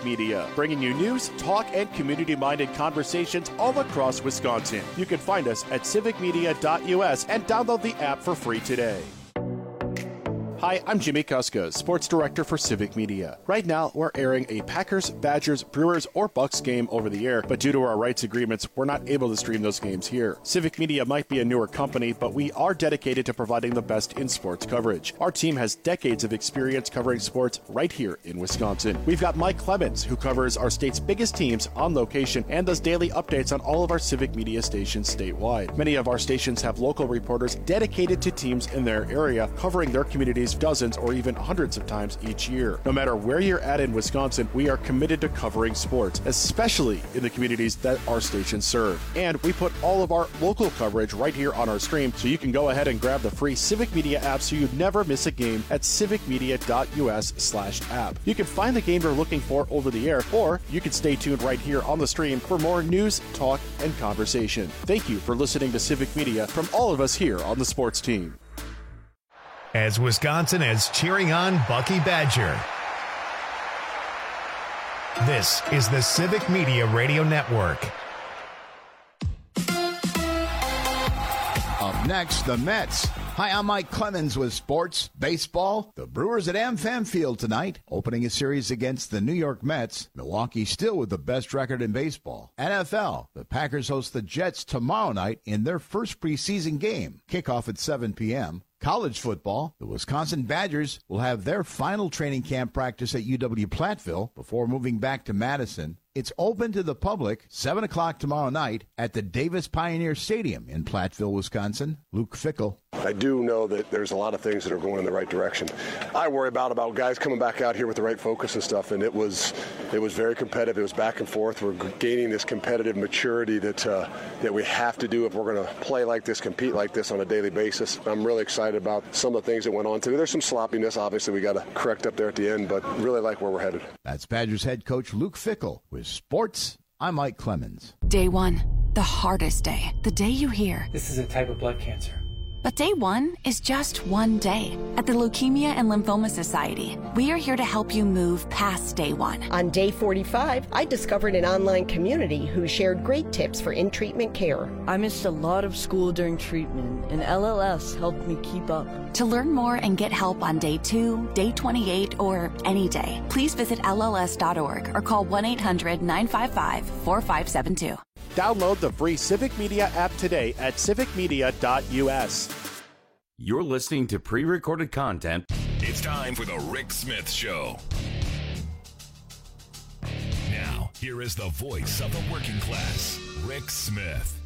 Media, bringing you news, talk, and community-minded conversations all across Wisconsin. You can find us at civicmedia.us and download the app for free today. Hi, I'm Jimmy Kuska, Sports Director for Civic Media. Right now, we're airing a Packers, Badgers, Brewers, or Bucks game over the air, but due to our rights agreements, we're not able to stream those games here. Civic Media might be a newer company, but we are dedicated to providing the best in sports coverage. Our team has decades of experience covering sports right here in Wisconsin. We've got Mike Clemens, who covers our state's biggest teams on location and does daily updates on all of our Civic Media stations statewide. Many of our stations have local reporters dedicated to teams in their area, covering their communities dozens or even hundreds of times each year. No matter where you're at in Wisconsin, we are committed to covering sports, especially in the communities that our stations serve. And we put all of our local coverage right here on our stream, so you can go ahead and grab the free Civic Media app so you never miss a game at civicmedia.us/app. You can find the game you're looking for over the air, or you can stay tuned right here on the stream for more news, talk, and conversation. Thank you for listening to Civic Media from all of us here on the sports team. As Wisconsin is cheering on Bucky Badger. This is the Civic Media Radio Network. Up next, the Mets. Hi, I'm Mike Clemens with Sports Baseball. The Brewers at AmFam Field tonight, opening a series against the New York Mets. Milwaukee still with the best record in baseball. NFL, the Packers host the Jets tomorrow night in their first preseason game. Kickoff at 7 p.m. College football, the Wisconsin Badgers will have their final training camp practice at UW-Platteville before moving back to Madison. It's open to the public, 7 o'clock tomorrow night at the Davis Pioneer Stadium in Platteville, Wisconsin. Luke Fickell. I do know that there's a lot of things that are going in the right direction. I worry about guys coming back out here with the right focus and stuff, and it was very competitive. It was back and forth. We're gaining this competitive maturity that we have to do if we're going to play like this, compete like this on a daily basis. I'm really excited about some of the things that went on today. There's some sloppiness, obviously, we got to correct up there at the end, but really like where we're headed. That's Badgers head coach Luke Fickell with Sports. I'm Mike Clemens. Day one, the hardest day. The day you hear, this is a type of blood cancer. But day one is just one day. At the Leukemia and Lymphoma Society, we are here to help you move past day one. On day 45, I discovered an online community who shared great tips for in-treatment care. I missed a lot of school during treatment, and LLS helped me keep up. To learn more and get help on day 2, day 28, or any day, please visit LLS.org or call 1-800-955-4572. Download the free Civic Media app today at civicmedia.us. You're listening to pre-recorded content. It's time for the Rick Smith Show. Now, here is the voice of the working class, Rick Smith.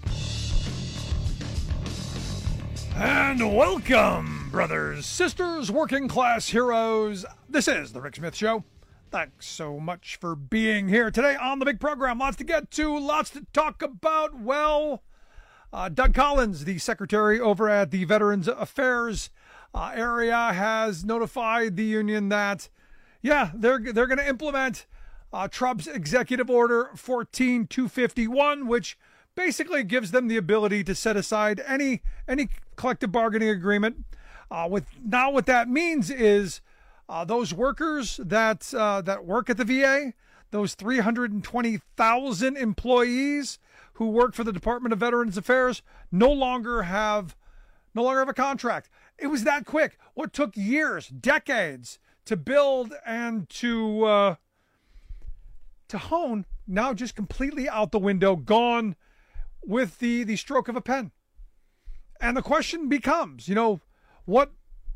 And welcome, brothers, sisters, working class heroes. This is the Rick Smith Show. Thanks so much for being here today on the big program. Lots to get to, lots to talk about. Well, Doug Collins, the secretary over at the Veterans Affairs area, has notified the union that, they're going to implement Trump's Executive Order 14251, which basically gives them the ability to set aside any collective bargaining agreement. What that means is those workers that work at the VA, those 320,000 employees who work for the Department of Veterans Affairs, no longer have a contract. It was that quick. What took years, decades to build and to hone, now just completely out the window, gone with the stroke of a pen. And the question becomes, what?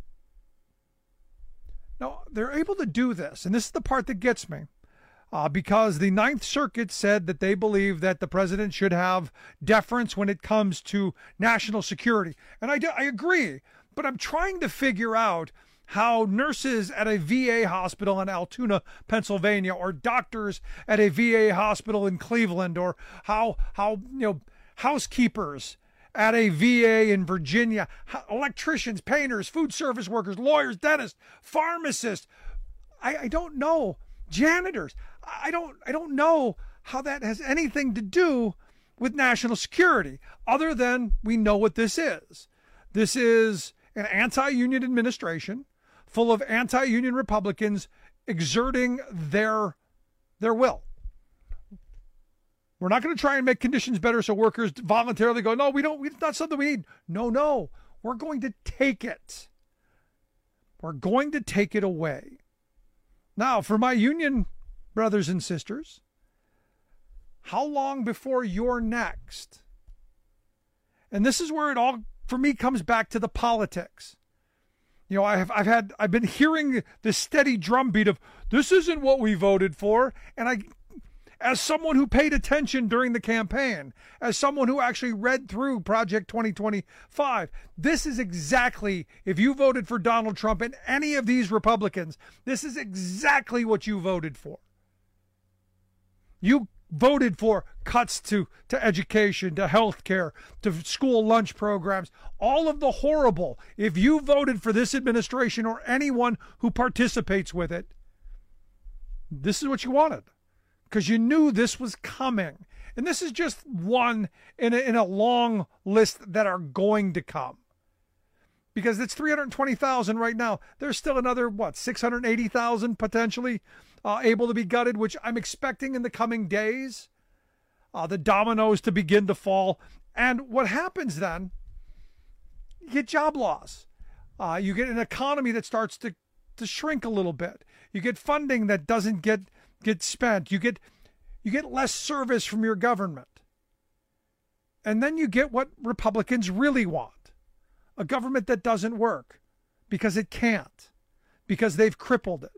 Now, they're able to do this, and this is the part that gets me, because the Ninth Circuit said that they believe that the president should have deference when it comes to national security. And I agree, but I'm trying to figure out how nurses at a VA hospital in Altoona, Pennsylvania, or doctors at a VA hospital in Cleveland, or how housekeepers at a VA in Virginia, electricians, painters, food service workers, lawyers, dentists, pharmacists. I don't know. Janitors. I don't know how that has anything to do with national security, other than we know what this is. This is an anti-union administration full of anti-union Republicans exerting their There will. We're not going to try and make conditions better so workers voluntarily go, no, we don't. It's not something we need. No. We're going to take it. We're going to take it away. Now, for my union brothers and sisters, how long before you're next? And this is where it all, for me, comes back to the politics. You know, I've been hearing the steady drumbeat of this isn't what we voted for, and as someone who paid attention during the campaign, as someone who actually read through Project 2025, this is exactly, if you voted for Donald Trump and any of these Republicans, this is exactly what you voted for. You voted for cuts to education, to health care, to school lunch programs, all of the horrible. If you voted for this administration or anyone who participates with it, this is what you wanted. Because you knew this was coming. And this is just one in a long list that are going to come. Because it's 320,000 right now. There's still another, 680,000 potentially able to be gutted, which I'm expecting in the coming days. The dominoes to begin to fall. And what happens then, you get job loss. You get an economy that starts to shrink a little bit. You get funding that doesn't get spent. You get less service from your government. And then you get what Republicans really want. A government that doesn't work because it can't, because they've crippled it.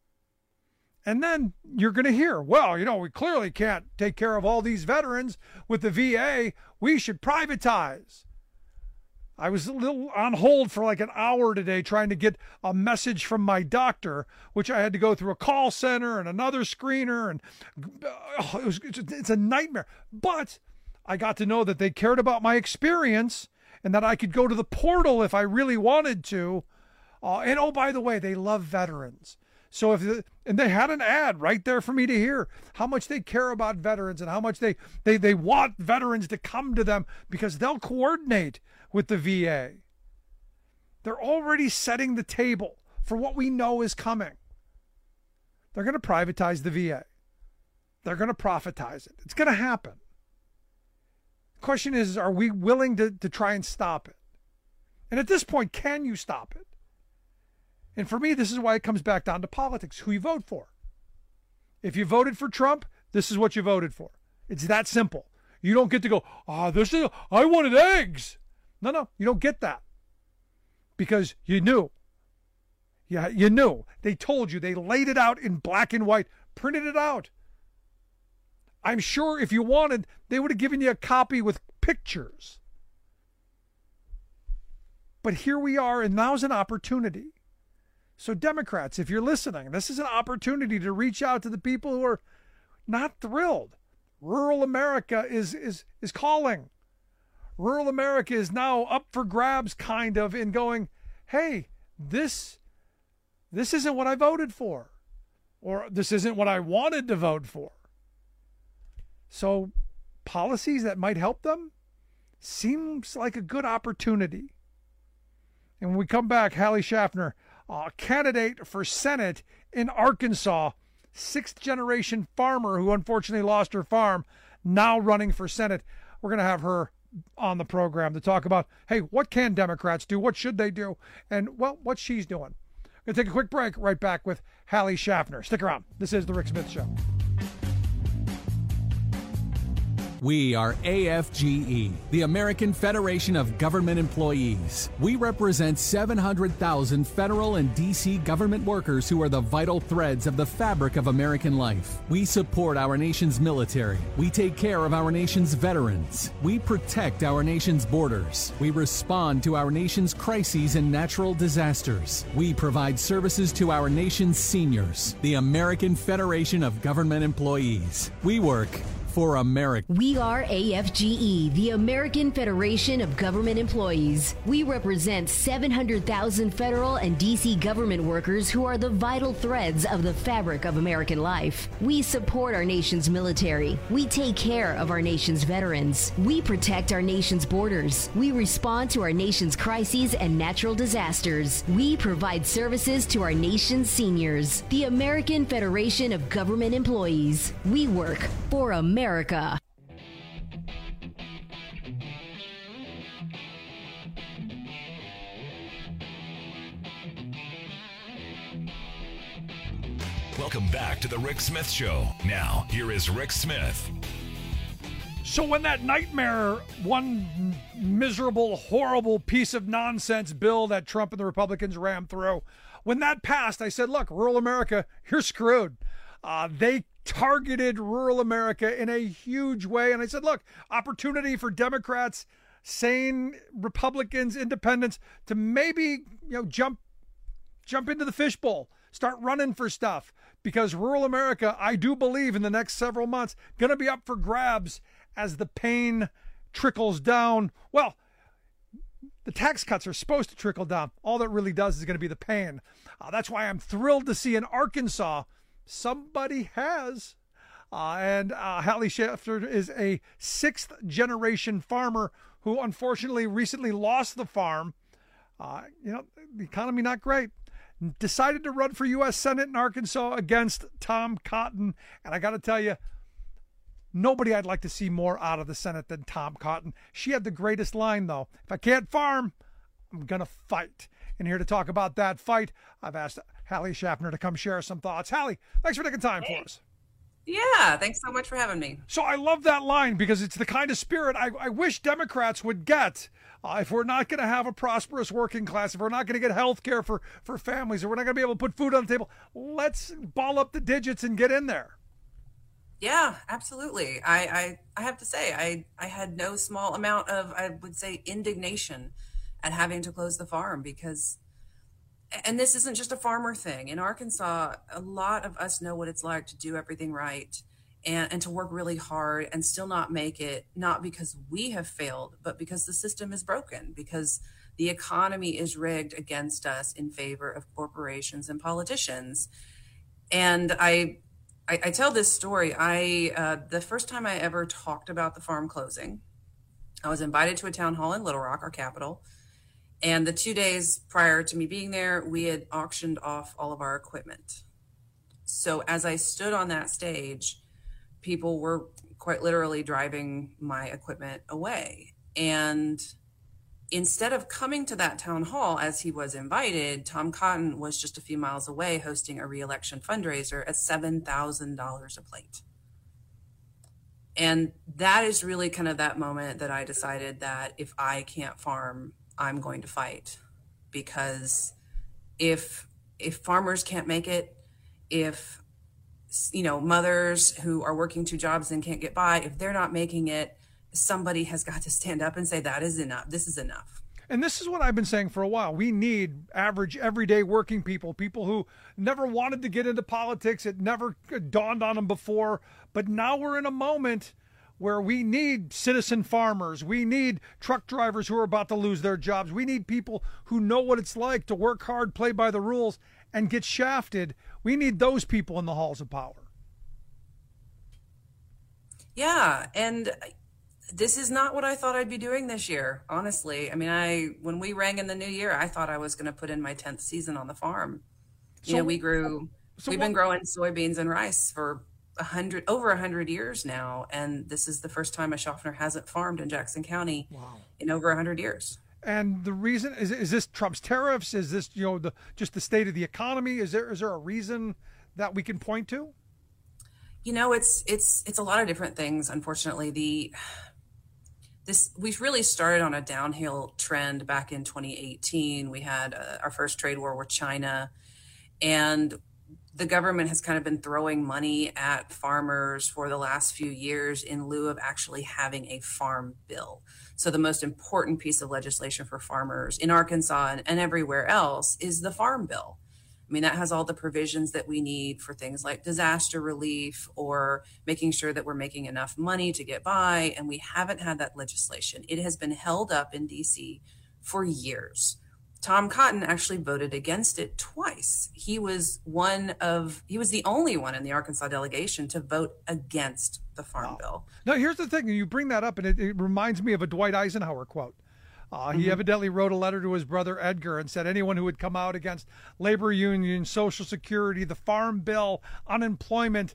And then you're going to hear, well, we clearly can't take care of all these veterans with the VA. We should privatize. I was a little on hold for like an hour today trying to get a message from my doctor, which I had to go through a call center and another screener, and it's a nightmare. But I got to know that they cared about my experience and that I could go to the portal if I really wanted to. And oh, by the way, they love veterans. So and they had an ad right there for me to hear how much they care about veterans and how much they want veterans to come to them because they'll coordinate with the VA. They're already setting the table for what we know is coming. They're going to privatize the VA. They're going to profitize it. It's going to happen. The question is, are we willing to try and stop it? And at this point, can you stop it? And for me, this is why it comes back down to politics, who you vote for. If you voted for Trump, this is what you voted for. It's that simple. You don't get to go, I wanted eggs. No, you don't get that. Because you knew. Yeah, you knew. They told you. They laid it out in black and white, printed it out. I'm sure if you wanted, they would have given you a copy with pictures. But here we are, and now's an opportunity. So Democrats, if you're listening, this is an opportunity to reach out to the people who are not thrilled. Rural America is calling. Rural America is now up for grabs, kind of, in going, hey, this isn't what I voted for. Or this isn't what I wanted to vote for. So policies that might help them seems like a good opportunity. And when we come back, Hallie Schaffner, candidate for Senate in Arkansas, sixth-generation farmer who unfortunately lost her farm, now running for Senate. We're going to have her on the program to talk about, hey, what can Democrats do? What should they do? And, well, what she's doing. Going to take a quick break. Right back with Hallie Schaffner. Stick around. This is The Rick Smith Show. We are AFGE, the American Federation of Government Employees. We represent 700,000 federal and D.C. government workers who are the vital threads of the fabric of American life. We support our nation's military. We take care of our nation's veterans. We protect our nation's borders. We respond to our nation's crises and natural disasters. We provide services to our nation's seniors. The American Federation of Government Employees. We work for America. We are AFGE, the American Federation of Government Employees. We represent 700,000 federal and D.C. government workers who are the vital threads of the fabric of American life. We support our nation's military. We take care of our nation's veterans. We protect our nation's borders. We respond to our nation's crises and natural disasters. We provide services to our nation's seniors. The American Federation of Government Employees. We work for America. Welcome back to the Rick Smith Show. Now, here is Rick Smith. So when that nightmare, one miserable, horrible piece of nonsense bill that Trump and the Republicans rammed through, when that passed, I said, look, rural America, you're screwed. They targeted rural America in a huge way. And I said, look, opportunity for Democrats, sane Republicans, independents to maybe, jump into the fishbowl, start running for stuff, because rural America, I do believe in the next several months, going to be up for grabs as the pain trickles down. Well, the tax cuts are supposed to trickle down. All that really does is going to be the pain. That's why I'm thrilled to see in Arkansas somebody has. And Hallie Schafter is a 6th generation farmer who unfortunately recently lost the farm. The economy not great. Decided to run for U.S. Senate in Arkansas against Tom Cotton. And I got to tell you, nobody I'd like to see more out of the Senate than Tom Cotton. She had the greatest line, though. If I can't farm, I'm going to fight. And here to talk about that fight, I've asked Hallie Schafter to come share some thoughts. Hallie, thanks for taking time for us. Yeah, thanks so much for having me. So I love that line because it's the kind of spirit I wish Democrats would get. If we're not going to have a prosperous working class, if we're not going to get health care for families, if we're not going to be able to put food on the table, let's ball up the digits and get in there. Yeah, absolutely. I have to say, I had no small amount of, I would say, indignation at having to close the farm because, and this isn't just a farmer thing. In Arkansas, a lot of us know what it's like to do everything right and to work really hard and still not make it, not because we have failed, but because the system is broken, because the economy is rigged against us in favor of corporations and politicians. And I tell this story. The first time I ever talked about the farm closing, I was invited to a town hall in Little Rock, our capital. And the 2 days prior to me being there, we had auctioned off all of our equipment. So as I stood on that stage, people were quite literally driving my equipment away. And instead of coming to that town hall as he was invited, Tom Cotton was just a few miles away hosting a re-election fundraiser at $7,000 a plate. And that is really kind of that moment that I decided that if I can't farm, I'm going to fight. Because if farmers can't make it, if mothers who are working 2 jobs and can't get by, if they're not making it, somebody has got to stand up and say that is enough. This is enough. And this is what I've been saying for a while. We need average, everyday working people who never wanted to get into politics. It never dawned on them before. But now we're in a moment where we need citizen farmers. We need truck drivers who are about to lose their jobs. We need people who know what it's like to work hard, play by the rules, and get shafted. We need those people in the halls of power. Yeah, and this is not what I thought I'd be doing this year, honestly. I mean, when we rang in the new year, I thought I was going to put in my 10th season on the farm. We've been growing soybeans and rice for over 100 years now, and this is the first time a Schafter hasn't farmed in Jackson County in over 100 years. And the reason is this Trump's tariffs? Is this just the state of the economy? Is there a reason that we can point to? It's a lot of different things. Unfortunately, we've really started on a downhill trend back in 2018. We had our first trade war with China, and the government has kind of been throwing money at farmers for the last few years in lieu of actually having a farm bill. So the most important piece of legislation for farmers in Arkansas and everywhere else is the farm bill. I I mean, that has all the provisions that we need for things like disaster relief or making sure that we're making enough money to get by. And we haven't had that legislation. It has been held up in DC for years. Tom Cotton actually voted against it twice. He was the only one in the Arkansas delegation to vote against the Farm Bill. Now, here's the thing. You bring that up, and it reminds me of a Dwight Eisenhower quote. He evidently wrote a letter to his brother Edgar and said anyone who would come out against labor unions, Social Security, the Farm Bill, unemployment,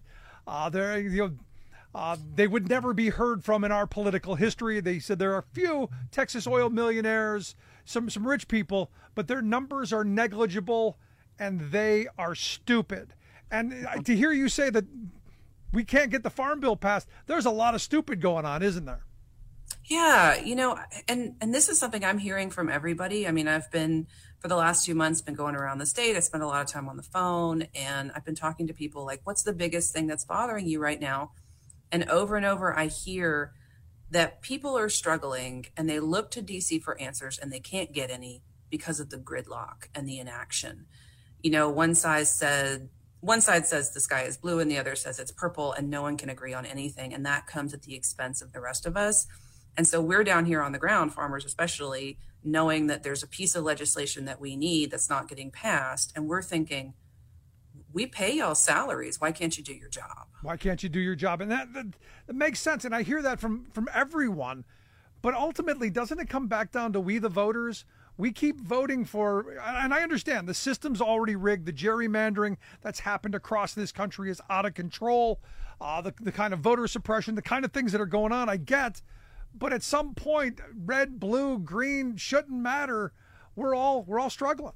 they would never be heard from in our political history. They said there are a few Texas oil millionaires, some rich people, but their numbers are negligible and they are stupid. And to hear you say that we can't get the Farm Bill passed, there's a lot of stupid going on, isn't there? Yeah, and this is something I'm hearing from everybody. I mean, I've been, for the last 2 months, been going around the state. I spent a lot of time on the phone, and I've been talking to people like, what's the biggest thing that's bothering you right now? And over, I hear that people are struggling, and they look to DC for answers, and they can't get any because of the gridlock and the inaction. One side says the sky is blue, and the other says it's purple, and no one can agree on anything, and that comes at the expense of the rest of us. And so we're down here on the ground, farmers especially, knowing that there's a piece of legislation that we need that's not getting passed. And we're thinking, we pay y'all salaries. Why can't you do your job? Why can't you do your job? And that makes sense. And I hear that from everyone. But ultimately, doesn't it come back down to we, the voters? We keep voting for, and I understand the system's already rigged. The gerrymandering that's happened across this country is out of control. The kind of voter suppression, the kind of things that are going on, I get. But at some point, red, blue, green shouldn't matter. We're all struggling.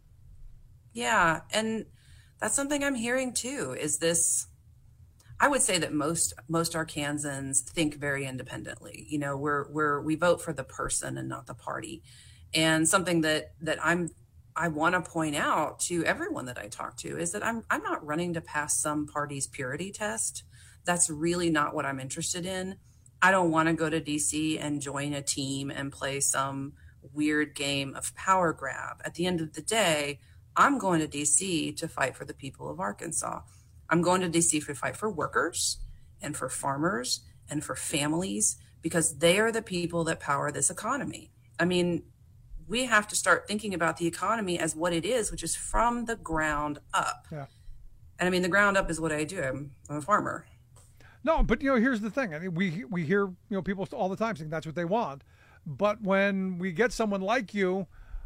Yeah, and that's something I'm hearing too. Is this? I would say that most Arkansans think very independently. We vote for the person and not the party. And something that I want to point out to everyone that I talk to is that I'm not running to pass some party's purity test. That's really not what I'm interested in. I don't want to go to DC and join a team and play some weird game of power grab. At the end of the day, I'm going to DC to fight for the people of Arkansas. I'm going to DC to fight for workers and for farmers and for families, because they are the people that power this economy. I mean, we have to start thinking about the economy as what it is, which is from the ground up. Yeah. And I mean, the ground up is what I do. I'm a farmer. No, but here's the thing. I mean, we hear people all the time saying that's what they want, but when we get someone like you,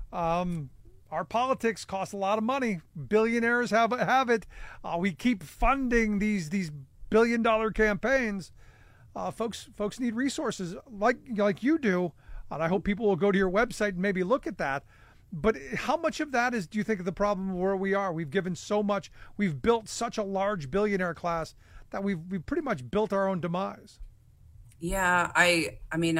our politics cost a lot of money. Billionaires have it. We keep funding these billion-dollar campaigns. Folks need resources like you do, and I hope people will go to your website and maybe look at that. But how much of that do you think of the problem where we are? We've given so much. We've built such a large billionaire class that we've pretty much built our own demise. Yeah, I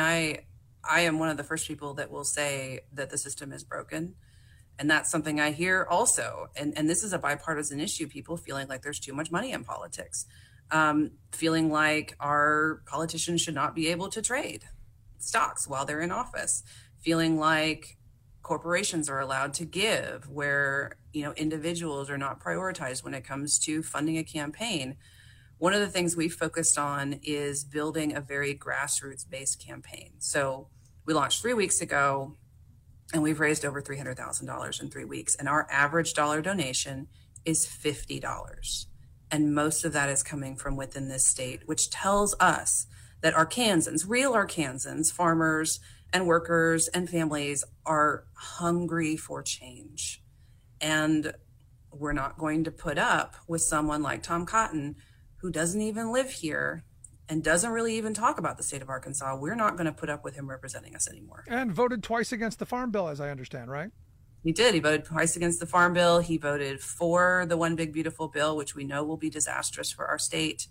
am one of the first people that will say that the system is broken. And that's something I hear also. And this is a bipartisan issue, people feeling like there's too much money in politics, feeling like our politicians should not be able to trade stocks while they're in office, feeling like corporations are allowed to give where, individuals are not prioritized when it comes to funding a campaign. One of the things we focused on is building a very grassroots-based campaign. So we launched 3 weeks ago, and we've raised over $300,000 in 3 weeks. And our average dollar donation is $50. And most of that is coming from within this state, which tells us that Arkansans, real Arkansans, farmers and workers and families are hungry for change. And we're not going to put up with someone like Tom Cotton, who doesn't even live here and doesn't really even talk about the state of Arkansas. We're not going to put up with him representing us anymore. And voted twice against the Farm Bill, as I understand, right? He did. He voted twice against the Farm Bill. He voted for the One Big Beautiful Bill, which we know will be disastrous for our state.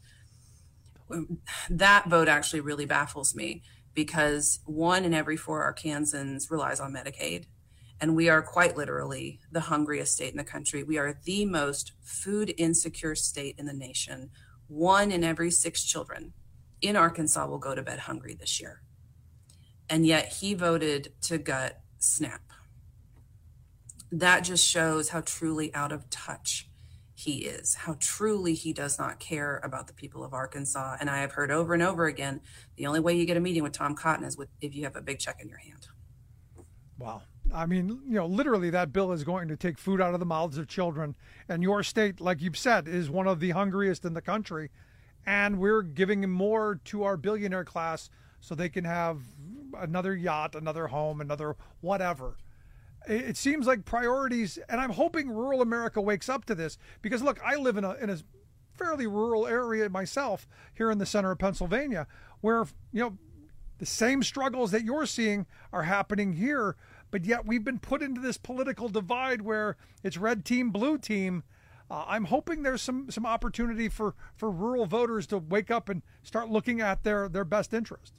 That vote actually really baffles me, because 1 in every 4 Arkansans relies on Medicaid. And we are quite literally the hungriest state in the country. We are the most food insecure state in the nation. 1 in every 6 children in Arkansas will go to bed hungry this year. And yet he voted to gut SNAP. that just shows how truly out of touch he is, how truly he does not care about the people of Arkansas. And I have heard over and over again, the only way you get a meeting with Tom Cotton is if you have a big check in your hand. Wow. I mean, literally that bill is going to take food out of the mouths of children. And your state, like you've said, is one of the hungriest in the country. And we're giving more to our billionaire class so they can have another yacht, another home, another whatever. It seems like priorities, and I'm hoping rural America wakes up to this, because look, I live in a fairly rural area myself here in the center of Pennsylvania, where the same struggles that you're seeing are happening here, but yet we've been put into this political divide where it's red team, blue team. I'm hoping there's some opportunity for rural voters to wake up and start looking at their best interest.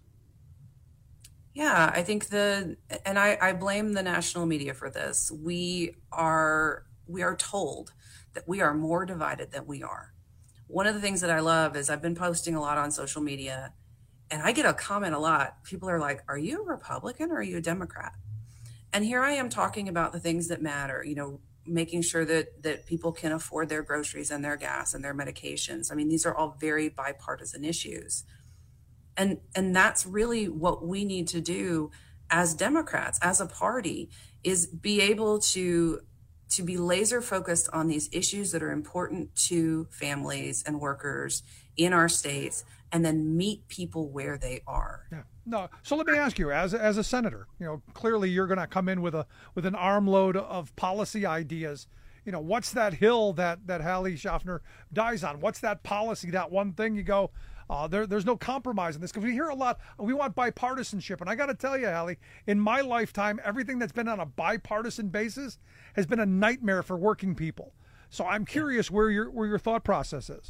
Yeah, I think I blame the national media for this. We are told that we are more divided than we are. One of the things that I love is I've been posting a lot on social media, and I get a comment a lot. People are like, "Are you a Republican or are you a Democrat?" And here I am talking about the things that matter, making sure that people can afford their groceries and their gas and their medications. I mean, these are all very bipartisan issues. And that's really what we need to do as Democrats, as a party, is be able to be laser focused on these issues that are important to families and workers in our states, and then meet people where they are. Yeah. No. So let me ask you, as a senator, clearly you're going to come in with an armload of policy ideas. What's that hill that Hallie Schaffner dies on? What's that policy, that one thing you go, there's no compromise in this? Because we hear a lot, we want bipartisanship. And I got to tell you, Hallie, in my lifetime, everything that's been on a bipartisan basis has been a nightmare for working people. So I'm curious where your thought process is.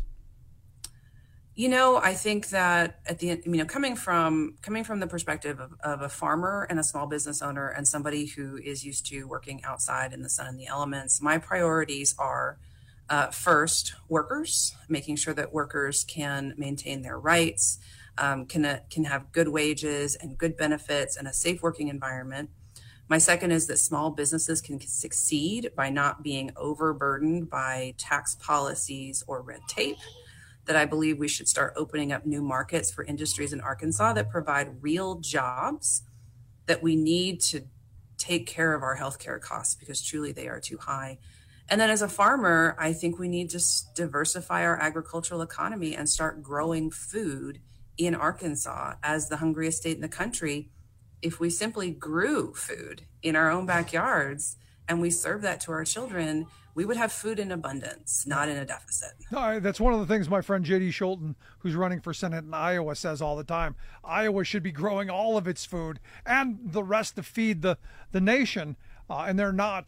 I think that at the end, coming from the perspective of a farmer and a small business owner and somebody who is used to working outside in the sun and the elements, my priorities are first, workers, making sure that workers can maintain their rights, can have good wages and good benefits and a safe working environment. My second is that small businesses can succeed by not being overburdened by tax policies or red tape. That I believe we should start opening up new markets for industries in Arkansas that provide real jobs, that we need to take care of our healthcare costs because truly they are too high. And then as a farmer, I think we need to diversify our agricultural economy and start growing food in Arkansas as the hungriest state in the country. If we simply grew food in our own backyards and we serve that to our children, we would have food in abundance, not in a deficit. No, that's one of the things my friend J.D. Schulten, who's running for Senate in Iowa, says all the time. Iowa should be growing all of its food and the rest to feed the nation, and they're not.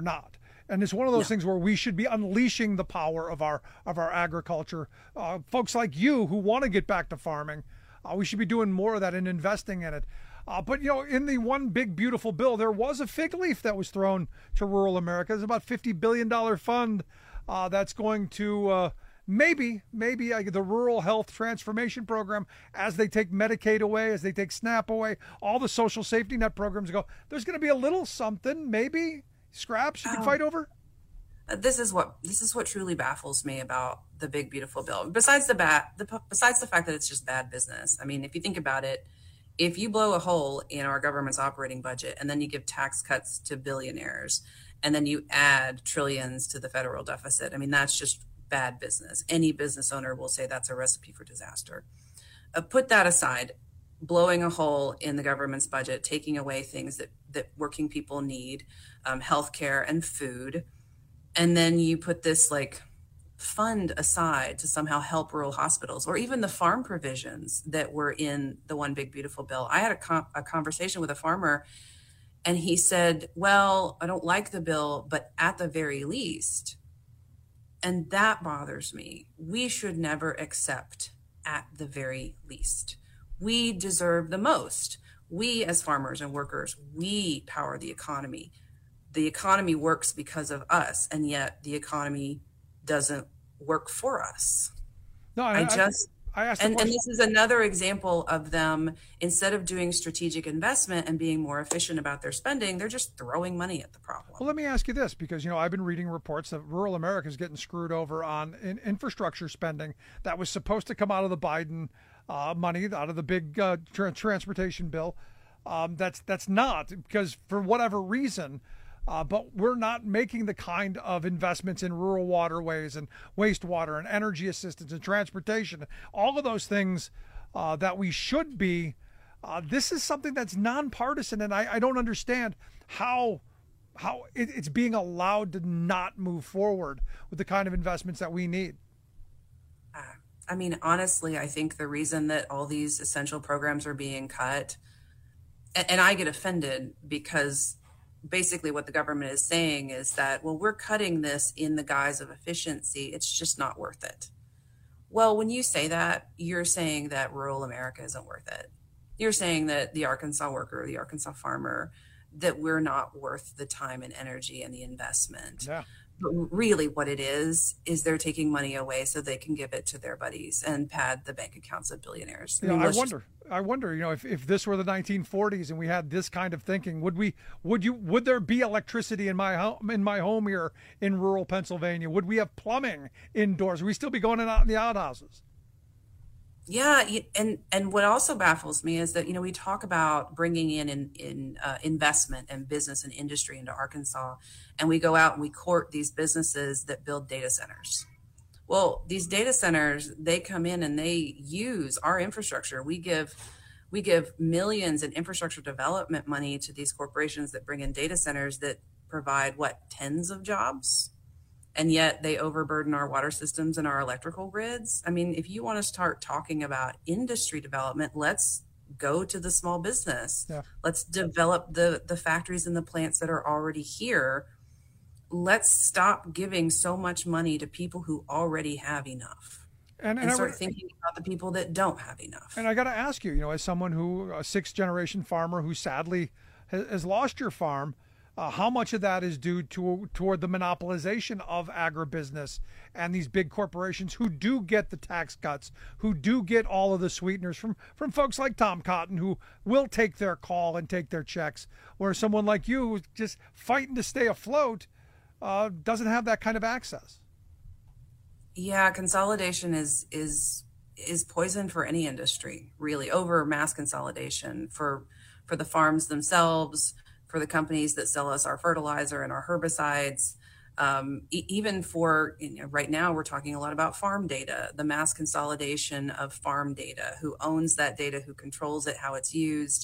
And it's one of those things where we should be unleashing the power of our agriculture. Folks like you who want to get back to farming, we should be doing more of that and investing in it. But, in the one big, beautiful bill, there was a fig leaf that was thrown to rural America. There's about $50 billion fund that's going to maybe the Rural Health Transformation Program, as they take Medicaid away, as they take SNAP away, all the social safety net programs go. There's going to be a little something, maybe scraps you can fight over. This is what truly baffles me about the big, beautiful bill. Besides the fact that it's just bad business. I mean, if you think about it, if you blow a hole in our government's operating budget and then you give tax cuts to billionaires and then you add trillions to the federal deficit, I mean, that's just bad business. Any business owner will say that's a recipe for disaster. Put that aside, blowing a hole in the government's budget, taking away things that working people need, healthcare and food. And then you put this fund aside to somehow help rural hospitals, or even the farm provisions that were in the One Big Beautiful Bill. I had a conversation with a farmer, and he said, well, I don't like the bill, but at the very least, and that bothers me, we should never accept at the very least. We deserve the most. We as farmers and workers, we power the economy. The economy works because of us, and yet the economy doesn't work for us. No, I asked and this is another example of them, instead of doing strategic investment and being more efficient about their spending, they're just throwing money at the problem. Well, let me ask you this, because, I've been reading reports that rural America is getting screwed over on infrastructure spending that was supposed to come out of the Biden money, out of the big transportation bill. That's not, because for whatever reason, but we're not making the kind of investments in rural waterways and wastewater and energy assistance and transportation, all of those things that we should be. This is something that's nonpartisan, and I don't understand how it's being allowed to not move forward with the kind of investments that we need. I mean, honestly, I think the reason that all these essential programs are being cut, and I get offended because basically what the government is saying is that, well, we're cutting this in the guise of efficiency. It's just not worth it. Well, when you say that, you're saying that rural America isn't worth it. You're saying that the Arkansas worker, the Arkansas farmer, that we're not worth the time and energy and the investment. Yeah. But really what it is they're taking money away so they can give it to their buddies and pad the bank accounts of billionaires. I wonder, if this were the 1940s and we had this kind of thinking, would there be electricity in my home here in rural Pennsylvania? Would we have plumbing indoors? Would we still be going out in the outhouses? Yeah, and what also baffles me is that we talk about bringing in investment and business and industry into Arkansas, and we go out and we court these businesses that build data centers. Well, these data centers, they come in and they use our infrastructure. We give millions in infrastructure development money to these corporations that bring in data centers that provide tens of jobs. And yet they overburden our water systems and our electrical grids. I mean, if you want to start talking about industry development, let's go to the small business. Yeah. Let's develop the factories and the plants that are already here. Let's stop giving so much money to people who already have enough and start thinking about the people that don't have enough. And I got to ask you, as someone a sixth-generation farmer who sadly has lost your farm, how much of that is due toward the monopolization of agribusiness and these big corporations who do get the tax cuts, who do get all of the sweeteners from folks like Tom Cotton, who will take their call and take their checks, where someone like you who's just fighting to stay afloat doesn't have that kind of access? Yeah, consolidation is poison for any industry, really, over mass consolidation for the farms themselves, for the companies that sell us our fertilizer and our herbicides, even for, right now we're talking a lot about farm data, the mass consolidation of farm data, who owns that data, who controls it, how it's used.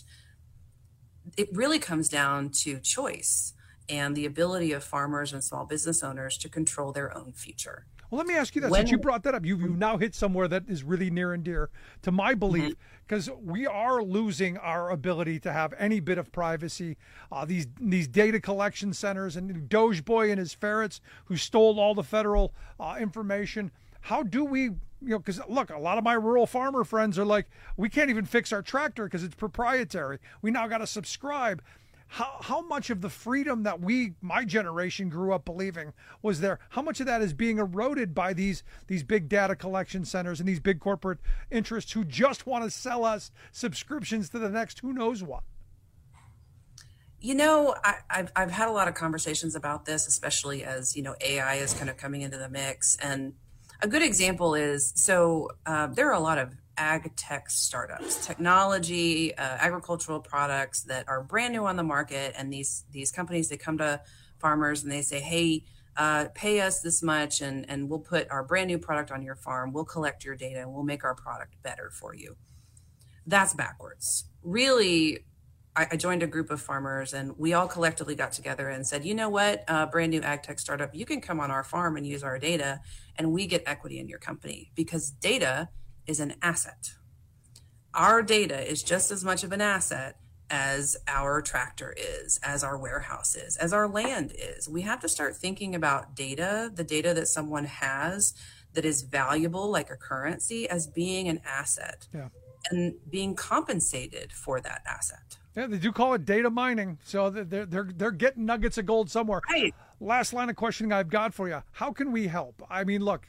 It really comes down to choice and the ability of farmers and small business owners to control their own future. Well, let me ask you this. Since you brought that up, you've now hit somewhere that is really near and dear to my belief, because we are losing our ability to have any bit of privacy. These data collection centers and Doge Boy and his ferrets who stole all the federal information. How do we, because look, a lot of my rural farmer friends are like, we can't even fix our tractor because it's proprietary. We now got to subscribe. How much of the freedom that my generation grew up believing was there, how much of that is being eroded by these big data collection centers and these big corporate interests who just want to sell us subscriptions to the next who knows what? I've had a lot of conversations about this, especially as, AI is kind of coming into the mix. And a good example is, there are a lot of ag tech startups, technology, agricultural products that are brand new on the market. And these companies, they come to farmers and they say, hey, pay us this much and we'll put our brand new product on your farm. We'll collect your data and we'll make our product better for you. That's backwards. Really, I joined a group of farmers and we all collectively got together and said, you know what, brand new ag tech startup, you can come on our farm and use our data and we get equity in your company, because data is an asset. Our data is just as much of an asset as our tractor is, as our warehouse is, as our land is. We have to start thinking about data, the data that someone has that is valuable like a currency, as being an asset, and being compensated for that asset. Yeah, they do call it data mining, so they're getting nuggets of gold somewhere. Right. Last line of questioning I've got for you: how can we help? I mean, look,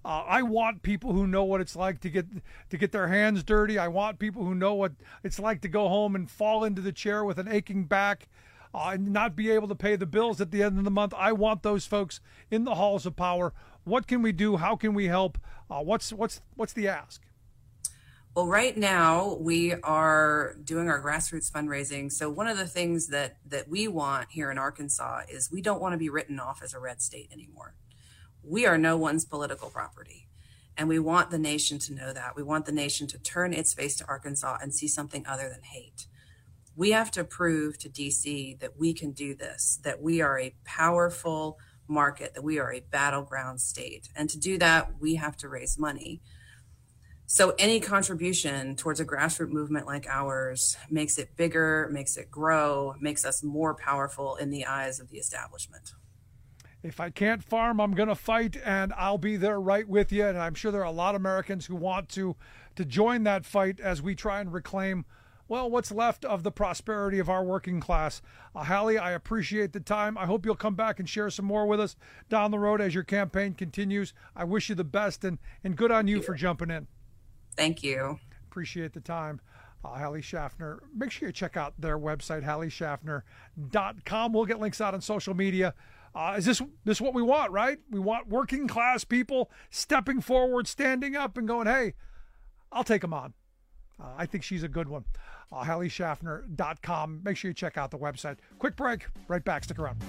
I want people who know what it's like to get their hands dirty. I want people who know what it's like to go home and fall into the chair with an aching back and not be able to pay the bills at the end of the month. I want those folks in the halls of power. What can we do? How can we help? What's the ask? Well, right now we are doing our grassroots fundraising. So one of the things that we want here in Arkansas is we don't want to be written off as a red state anymore. We are no one's political property. And we want the nation to know that. We want the nation to turn its face to Arkansas and see something other than hate. We have to prove to DC that we can do this, that we are a powerful market, that we are a battleground state. And to do that, we have to raise money. So any contribution towards a grassroots movement like ours makes it bigger, makes it grow, makes us more powerful in the eyes of the establishment. If I can't farm, I'm going to fight, and I'll be there right with you. And I'm sure there are a lot of Americans who want to join that fight as we try and reclaim, well, what's left of the prosperity of our working class. Hallie, I appreciate the time. I hope you'll come back and share some more with us down the road as your campaign continues. I wish you the best, and good on you for jumping in. Thank you. Appreciate the time. Hallie Schaffner. Make sure you check out their website, HallieSchaffner.com. We'll get links out on social media. Is this what we want, right? We want working class people stepping forward, standing up, and going, hey, I'll take them on. I think she's a good one. HallieSchaffner.com. Make sure you check out the website. Quick break. Right back. Stick around.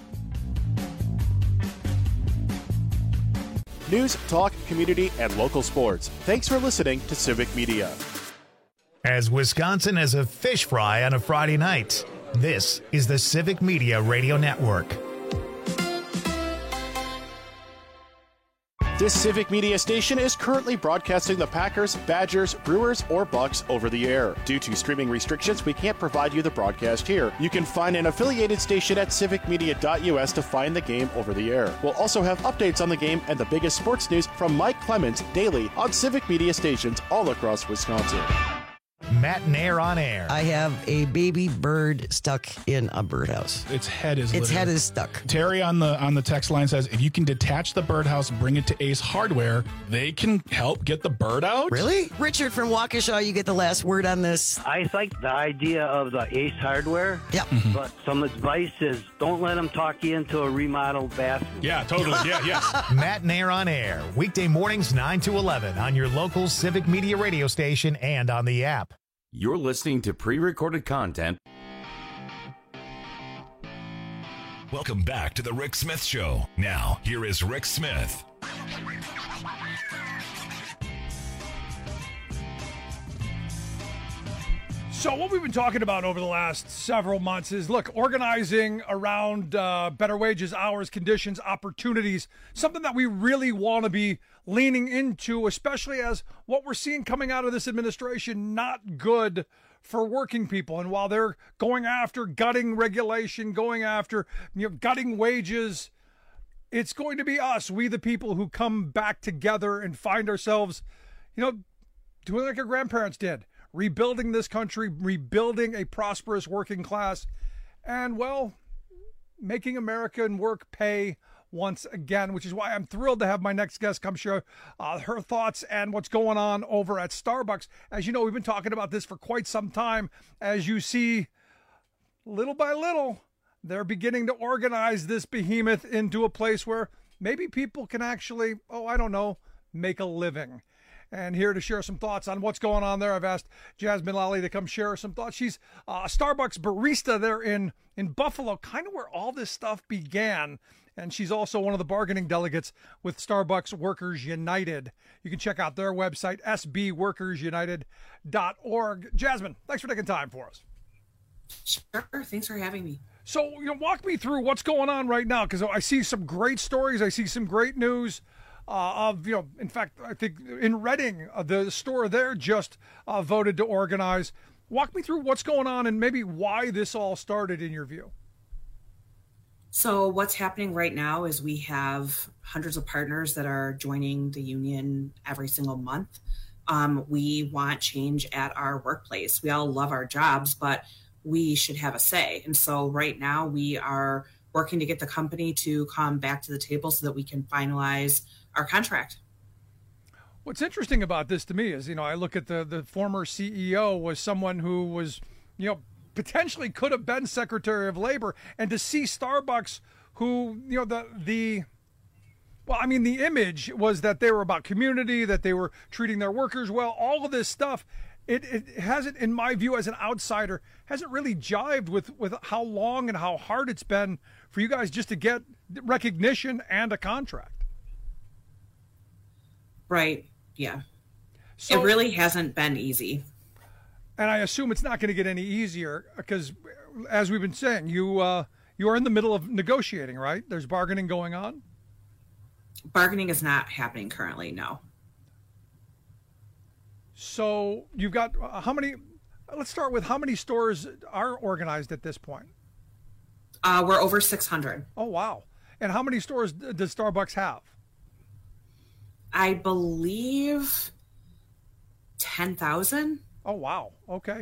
News, talk, community, and local sports. Thanks for listening to Civic Media. As Wisconsin as a fish fry on a Friday night, this is the Civic Media Radio Network. This Civic Media station is currently broadcasting the Packers, Badgers, Brewers, or Bucks over the air. Due to streaming restrictions, we can't provide you the broadcast here. You can find an affiliated station at civicmedia.us to find the game over the air. We'll also have updates on the game and the biggest sports news from Mike Clemens daily on Civic Media stations all across Wisconsin. Matt Nair on air. I have a baby bird stuck in a birdhouse. Its head is stuck. Terry on the text line says, if you can detach the birdhouse, bring it to Ace Hardware, they can help get the bird out. Really? Richard from Waukesha, you get the last word on this. I like the idea of the Ace Hardware. Yeah. Mm-hmm. But some advice is don't let them talk you into a remodeled bathroom. Yeah, totally. Yeah. Matt Nair on air. Weekday mornings 9 to 11 on your local Civic Media radio station and on the app. You're listening to pre-recorded content. Welcome back to the Rick Smith Show. Now, here is Rick Smith. So what we've been talking about over the last several months is, look, organizing around better wages, hours, conditions, opportunities, something that we really want to be leaning into, especially as what we're seeing coming out of this administration, not good for working people. And while they're going after gutting regulation, going after gutting wages, it's going to be us, we the people, who come back together and find ourselves, doing like our grandparents did. Rebuilding this country, rebuilding a prosperous working class, and, well, making American work pay once again, which is why I'm thrilled to have my next guest come share her thoughts and what's going on over at Starbucks. As you know, we've been talking about this for quite some time. As you see, little by little, they're beginning to organize this behemoth into a place where maybe people can actually, make a living. And here to share some thoughts on what's going on there, I've asked Jasmine Lally to come share some thoughts. She's a Starbucks barista there in Buffalo, kind of where all this stuff began. And she's also one of the bargaining delegates with Starbucks Workers United. You can check out their website, sbworkersunited.org. Jasmine, thanks for taking time for us. Sure. Thanks for having me. So, walk me through what's going on right now, because I see some great stories. I see some great news. In fact, I think in Reading, the store there just voted to organize. Walk me through what's going on and maybe why this all started in your view. So what's happening right now is we have hundreds of partners that are joining the union every single month. We want change at our workplace. We all love our jobs, but we should have a say. And so right now we are working to get the company to come back to the table so that we can finalize our contract. What's interesting about this to me is, I look at the former CEO was someone who was, potentially could have been Secretary of Labor, and to see Starbucks, who, the image was that they were about community, that they were treating their workers well, all of this stuff, it hasn't, in my view as an outsider, hasn't really jived with how long and how hard it's been for you guys just to get recognition and a contract. Right. Yeah. So, it really hasn't been easy. And I assume it's not going to get any easier because, as we've been saying, you are in the middle of negotiating, right? There's bargaining going on? Bargaining is not happening currently, no. So you've got how many? Let's start with how many stores are organized at this point? We're over 600. Oh, wow. And how many stores does Starbucks have? I believe 10,000. Oh, wow. Okay.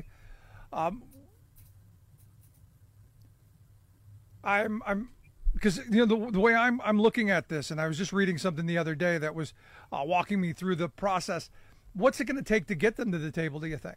I'm because the way I'm looking at this, and I was just reading something the other day that was walking me through the process. What's it going to take to get them to the table, do you think?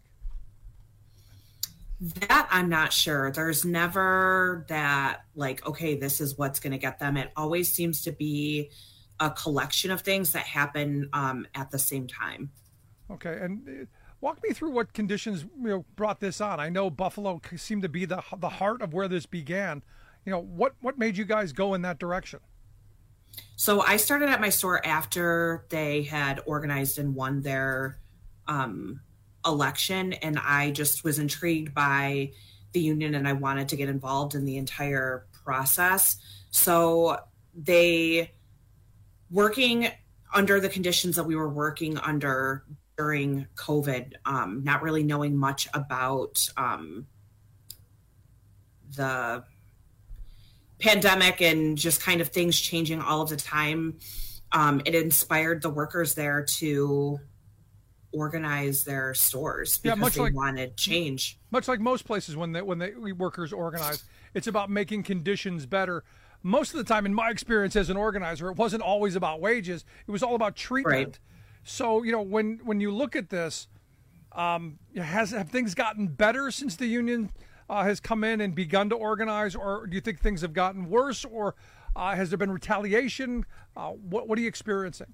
That I'm not sure. There's never that okay, this is what's going to get them. It always seems to be a collection of things that happen at the same time. Okay, and walk me through what conditions brought this on. I know Buffalo seemed to be the heart of where this began. What made you guys go in that direction? So I started at my store after they had organized and won their election, and I just was intrigued by the union and I wanted to get involved in the entire process. So they, working under the conditions that we were working under during COVID, not really knowing much about the pandemic and just kind of things changing all of the time, it inspired the workers there to organize their stores because they wanted change. Much like most places when the workers organize, it's about making conditions better. Most of the time, in my experience as an organizer, it wasn't always about wages. It was all about treatment. Right. So, when you look at this, have things gotten better since the union has come in and begun to organize, or do you think things have gotten worse, or has there been retaliation? What are you experiencing?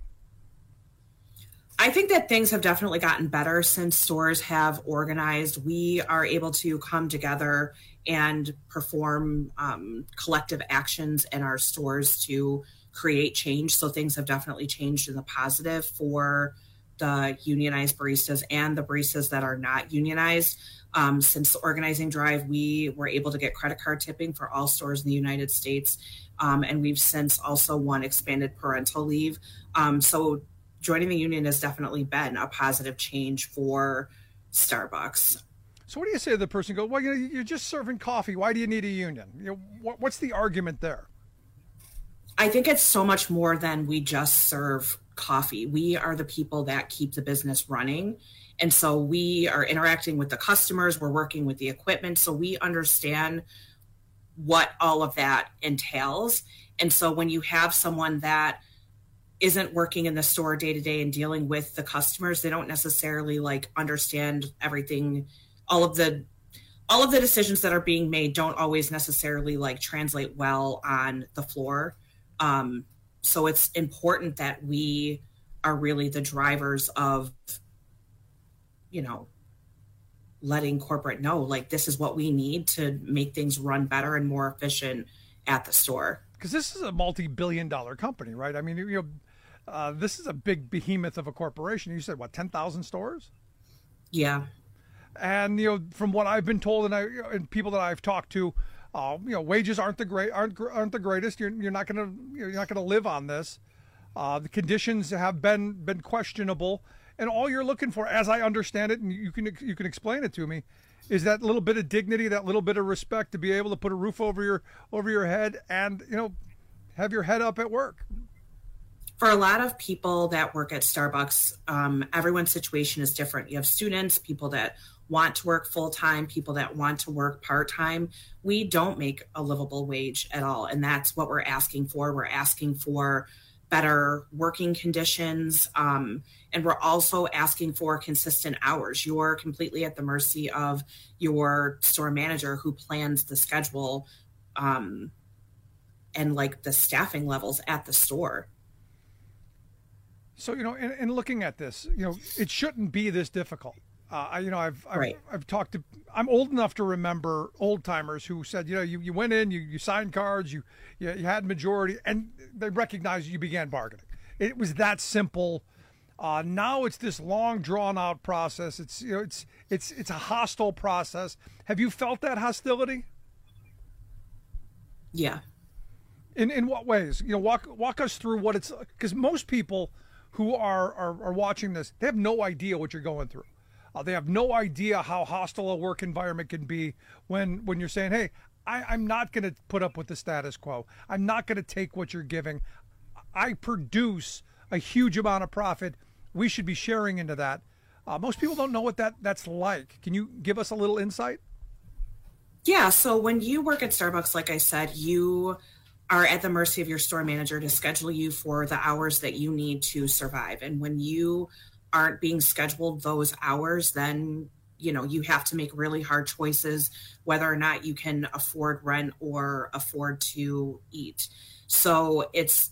I think that things have definitely gotten better since stores have organized. We are able to come together and perform collective actions in our stores to create change. So things have definitely changed in the positive for the unionized baristas and the baristas that are not unionized. Since the organizing drive, we were able to get credit card tipping for all stores in the United States. And we've since also won expanded parental leave. So joining the union has definitely been a positive change for Starbucks. So what do you say to the person who goes, well, you're just serving coffee. Why do you need a union? What's the argument there? I think it's so much more than we just serve coffee. We are the people that keep the business running. And so we are interacting with the customers. We're working with the equipment. So we understand what all of that entails. And so when you have someone that isn't working in the store day to day and dealing with the customers, they don't necessarily understand everything. All of the decisions that are being made don't always necessarily translate well on the floor. So it's important that we are really the drivers of, letting corporate know, this is what we need to make things run better and more efficient at the store. Because this is a multi-billion-dollar company, right? I mean, this is a big behemoth of a corporation. You said, 10,000 stores? Yeah. And, from what I've been told and people that I've talked to, wages aren't the greatest. You're not gonna live on this. The conditions have been questionable, and all you're looking for, as I understand it, and you can explain it to me, is that little bit of dignity, that little bit of respect to be able to put a roof over your head and have your head up at work. For a lot of people that work at Starbucks, everyone's situation is different. You have students, people that want to work full-time, people that want to work part-time. We don't make a livable wage at all. And that's what we're asking for. We're asking for better working conditions. And we're also asking for consistent hours. You're completely at the mercy of your store manager who plans the schedule and like the staffing levels at the store. So, in looking at this, it shouldn't be this difficult. I've talked to, I'm old enough to remember old timers who said, you went in, you signed cards, you had majority, and they recognized you began bargaining. It was that simple. Now it's this long drawn out process. It's a hostile process. Have you felt that hostility? Yeah. In what ways? Walk us through what it's, because most people who are watching this, they have no idea what you're going through. They have no idea how hostile a work environment can be when you're saying, hey, I'm not going to put up with the status quo. I'm not going to take what you're giving. I produce a huge amount of profit. We should be sharing into that. Most people don't know what that's like. Can you give us a little insight? Yeah. So when you work at Starbucks, like I said, you are at the mercy of your store manager to schedule you for the hours that you need to survive. And when you aren't being scheduled those hours, then, you have to make really hard choices whether or not you can afford rent or afford to eat. So it's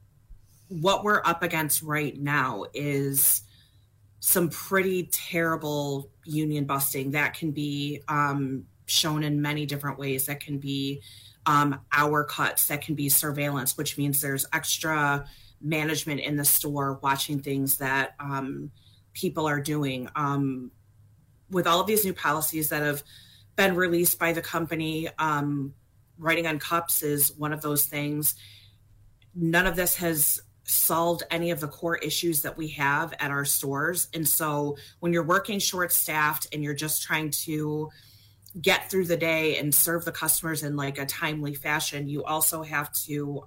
what we're up against right now is some pretty terrible union busting that can be shown in many different ways. That can be hour cuts, that can be surveillance, which means there's extra management in the store watching things that people are doing. With all of these new policies that have been released by the company, writing on cups is one of those things. None of this has solved any of the core issues that we have at our stores. And so when you're working short-staffed and you're just trying to get through the day and serve the customers in like a timely fashion, you also have to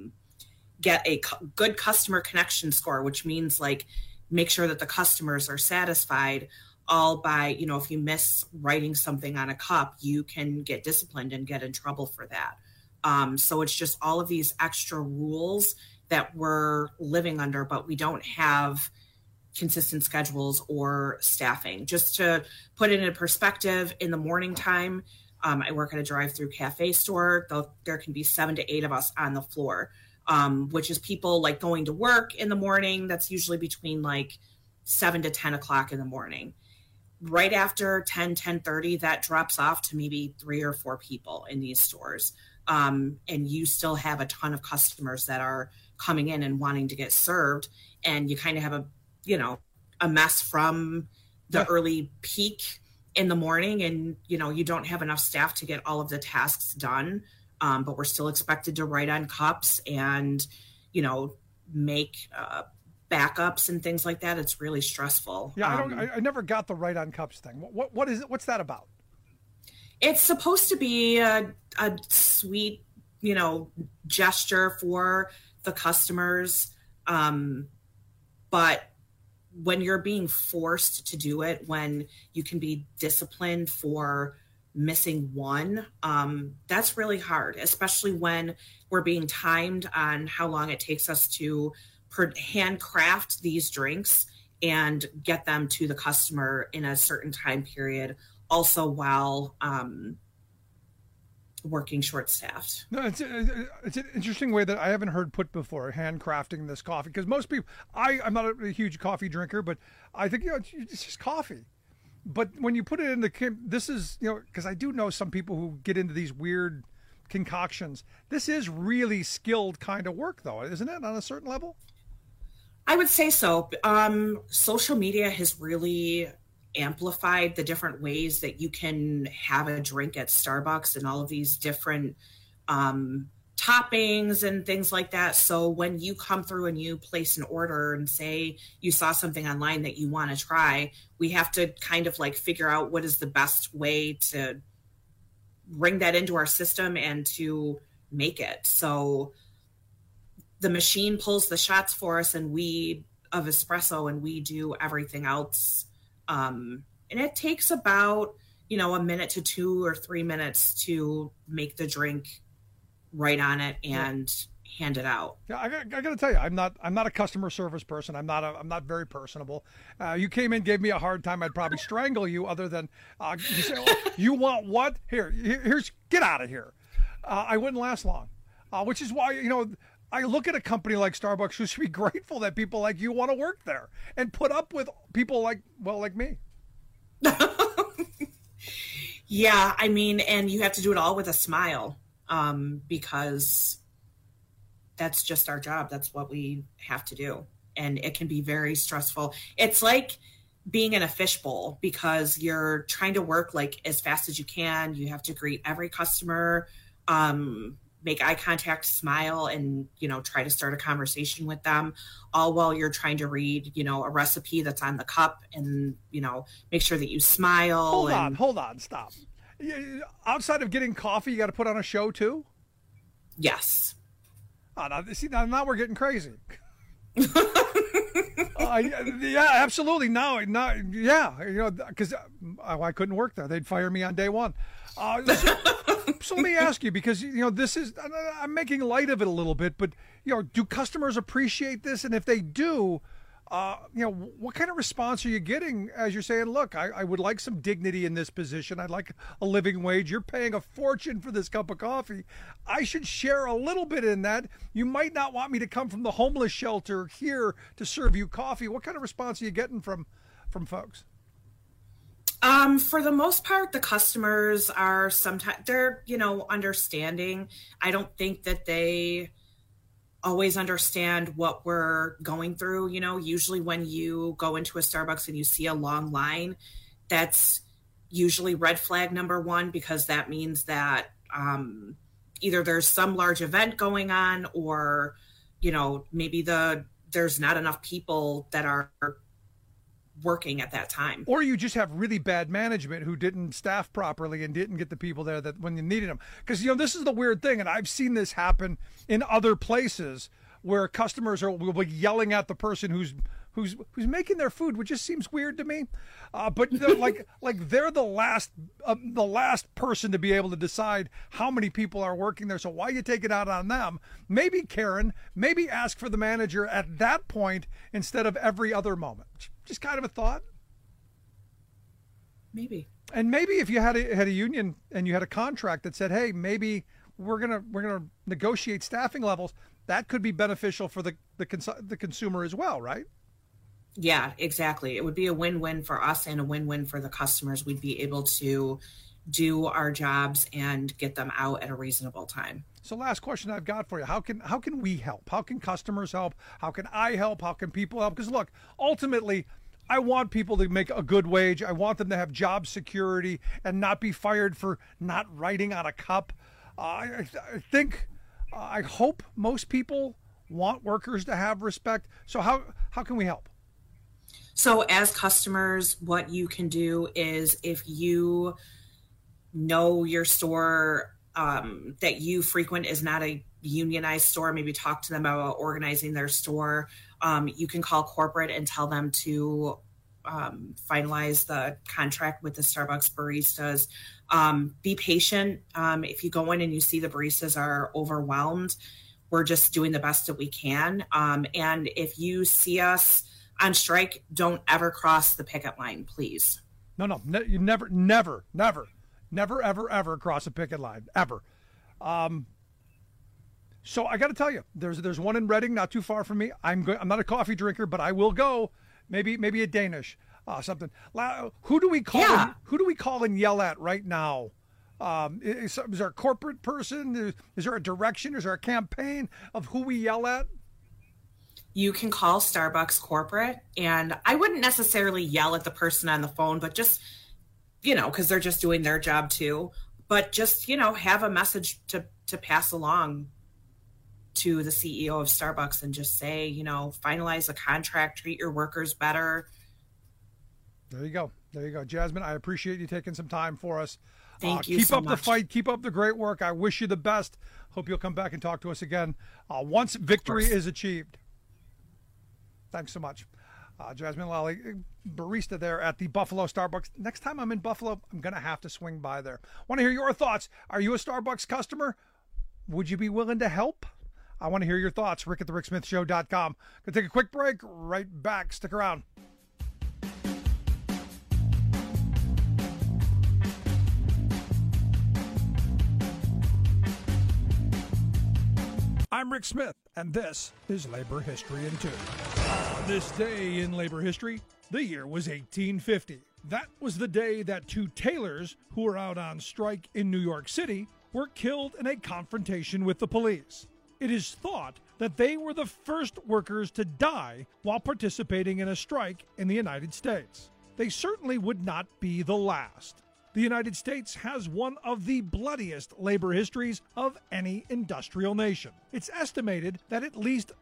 get a good customer connection score, which means like make sure that the customers are satisfied, all by, if you miss writing something on a cup, you can get disciplined and get in trouble for that. So it's just all of these extra rules that we're living under, but we don't have consistent schedules or staffing. Just to put it in perspective, in the morning time, I work at a drive-through cafe store. There can be 7 to 8 of us on the floor. Which is people like going to work in the morning. That's usually between like 7 to 10 o'clock in the morning. Right after 10:30, that drops off to maybe 3 or 4 people in these stores. And you still have a ton of customers that are coming in and wanting to get served. And you kind of have a mess from the early peak in the morning. And, you don't have enough staff to get all of the tasks done. But we're still expected to write on cups and, make backups and things like that. It's really stressful. Yeah, I never got the write on cups thing. What is it? What's that about? It's supposed to be a sweet, gesture for the customers. But when you're being forced to do it, when you can be disciplined for missing one, that's really hard, especially when we're being timed on how long it takes us to handcraft these drinks and get them to the customer in a certain time period, also while working short-staffed. No, it's an interesting way that I haven't heard put before, handcrafting this coffee, because most people, I'm not a huge coffee drinker, but I think it's just coffee. But when you put it in this is, because I do know some people who get into these weird concoctions. This is really skilled kind of work, though, isn't it, on a certain level? I would say so. Social media has really amplified the different ways that you can have a drink at Starbucks and all of these different toppings and things like that. So when you come through and you place an order and say you saw something online that you want to try, we have to kind of like figure out what is the best way to bring that into our system and to make it. So the machine pulls the shots for us and we of espresso and we do everything else. And it takes about, a minute to 2 or 3 minutes to make the drink, write on it, and hand it out. Yeah, I got to tell you, I'm not a customer service person. I'm not very personable. You came in, gave me a hard time, I'd probably strangle you. Other than you say, oh, you want what? Here's get out of here. I wouldn't last long, which is why I look at a company like Starbucks who should be grateful that people like you want to work there and put up with people like me. Yeah, I mean, and you have to do it all with a smile, because that's just our job. That's what we have to do. And it can be very stressful. It's like being in a fishbowl because you're trying to work like as fast as you can. You have to greet every customer, make eye contact, smile, and, try to start a conversation with them, all while you're trying to read, a recipe that's on the cup and, make sure that you smile. Hold on, stop. Outside of getting coffee, you got to put on a show too? Yes. Oh, now we're getting crazy. Yeah, absolutely. Because I couldn't work there. They'd fire me on day one. So let me ask you, because this is, I'm making light of it a little bit, but do customers appreciate this? And if they do, what kind of response are you getting as you're saying, look, I would like some dignity in this position. I'd like a living wage. You're paying a fortune for this cup of coffee. I should share a little bit in that. You might not want me to come from the homeless shelter here to serve you coffee. What kind of response are you getting from folks? For the most part, the customers are sometimes they're, understanding. I don't think that they always understand what we're going through. Usually when you go into a Starbucks and you see a long line, that's usually red flag number one, because that means that either there's some large event going on, or, maybe there's not enough people that are working at that time. Or you just have really bad management who didn't staff properly and didn't get the people there that when you needed them. Because, this is the weird thing, and I've seen this happen in other places where customers will be yelling at the person who's making their food, which just seems weird to me. But they're like they're the last person to be able to decide how many people are working there. So why you take it out on them? Maybe Karen, maybe ask for the manager at that point instead of every other moment. Just kind of a thought. Maybe. And maybe if you had a union and you had a contract that said, hey, maybe we're gonna negotiate staffing levels, that could be beneficial for the consumer as well, right? Yeah, exactly. It would be a win-win for us and a win-win for the customers. We'd be able to do our jobs and get them out at a reasonable time. So last question I've got for you. How can we help? How can customers help? How can I help? How can people help? Because look, ultimately, I want people to make a good wage. I want them to have job security and not be fired for not writing on a cup. I hope most people want workers to have respect. So how can we help? So as customers, what you can do is, if you know your store that you frequent is not a unionized store, maybe talk to them about organizing their store. You can call corporate and tell them to finalize the contract with the Starbucks baristas. Be patient. If you go in and you see the baristas are overwhelmed, we're just doing the best that we can. And if you see us on strike, don't ever cross the picket line, please. No, you never, ever cross a picket line, ever. So I got to tell you, there's one in Reading, not too far from me. I'm not a coffee drinker, but I will go. Maybe a Danish, something. Who do we call? Yeah. Who do we call and yell at right now? Is there a corporate person? Is there a direction? Is there a campaign of who we yell at? You can call Starbucks corporate, and I wouldn't necessarily yell at the person on the phone, but just, because they're just doing their job too. But just, have a message to pass along to the CEO of Starbucks and just say, finalize a contract, treat your workers better. There you go. Jasmine, I appreciate you taking some time for us. Thank you so much. Keep up the fight. Keep up the great work. I wish you the best. Hope you'll come back and talk to us again once victory is achieved. Thanks so much. Jasmine Lally, barista there at the Buffalo Starbucks. Next time I'm in Buffalo, I'm going to have to swing by there. Want to hear your thoughts. Are you a Starbucks customer? Would you be willing to help? I want to hear your thoughts. Rick at thericksmithshow.com. Going to take a quick break. Right back. Stick around. I'm Rick Smith, and this is Labor History in 2. On this day in labor history, the year was 1850. That was the day that two tailors who were out on strike in New York City were killed in a confrontation with the police. It is thought that they were the first workers to die while participating in a strike in the United States. They certainly would not be the last. The United States has one of the bloodiest labor histories of any industrial nation. It's estimated that at least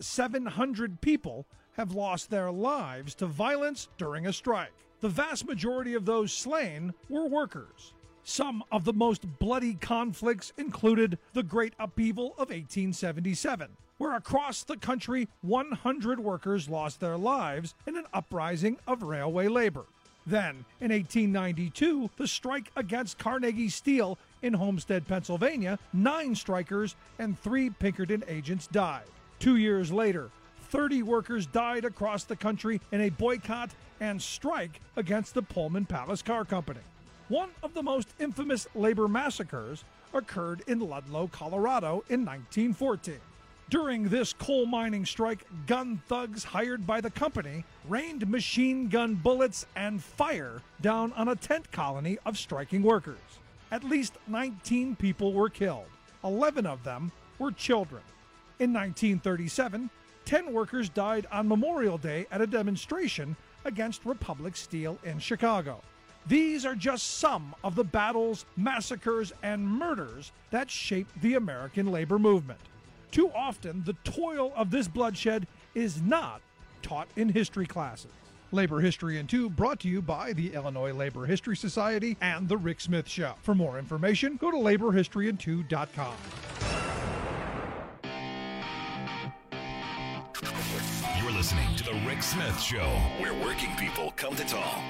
700 people have lost their lives to violence during a strike. The vast majority of those slain were workers. Some of the most bloody conflicts included the Great Upheaval of 1877, where across the country 100 workers lost their lives in an uprising of railway labor. Then, in 1892, the strike against Carnegie Steel in Homestead, Pennsylvania, 9 strikers and 3 Pinkerton agents died. 2 years later, 30 workers died across the country in a boycott and strike against the Pullman Palace Car Company. One of the most infamous labor massacres occurred in Ludlow, Colorado in 1914. During this coal mining strike, gun thugs hired by the company rained machine gun bullets and fire down on a tent colony of striking workers. At least 19 people were killed. 11 of them were children. In 1937, 10 workers died on Memorial Day at a demonstration against Republic Steel in Chicago. These are just some of the battles, massacres, and murders that shaped the American labor movement. Too often, the toil of this bloodshed is not taught in history classes. Labor History in 2 brought to you by the Illinois Labor History Society and The Rick Smith Show. For more information, go to laborhistoryin2.com. You're listening to The Rick Smith Show, where working people come to talk.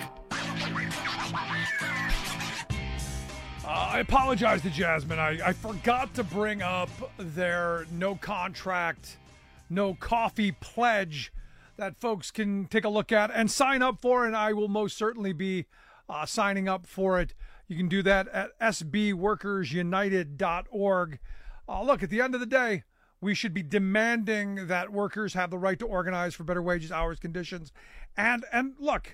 I apologize to Jasmine. I forgot to bring up their no contract, no coffee pledge that folks can take a look at and sign up for, and I will most certainly be signing up for it. You can do that at sbworkersunited.org. Look, at the end of the day, we should be demanding that workers have the right to organize for better wages, hours, conditions. And look,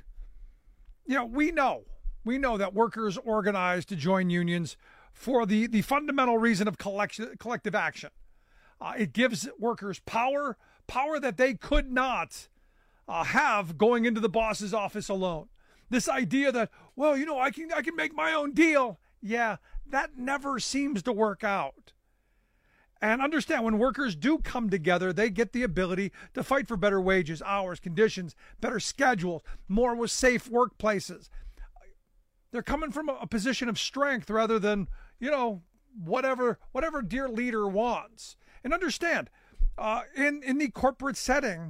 we know that workers organize to join unions for the fundamental reason of collective action. It gives workers power that they could not have going into the boss's office alone. This idea that, I can make my own deal. Yeah, that never seems to work out. And understand, when workers do come together, they get the ability to fight for better wages, hours, conditions, better schedules, more with safe workplaces. They're coming from a position of strength rather than, whatever dear leader wants. And understand, in the corporate setting,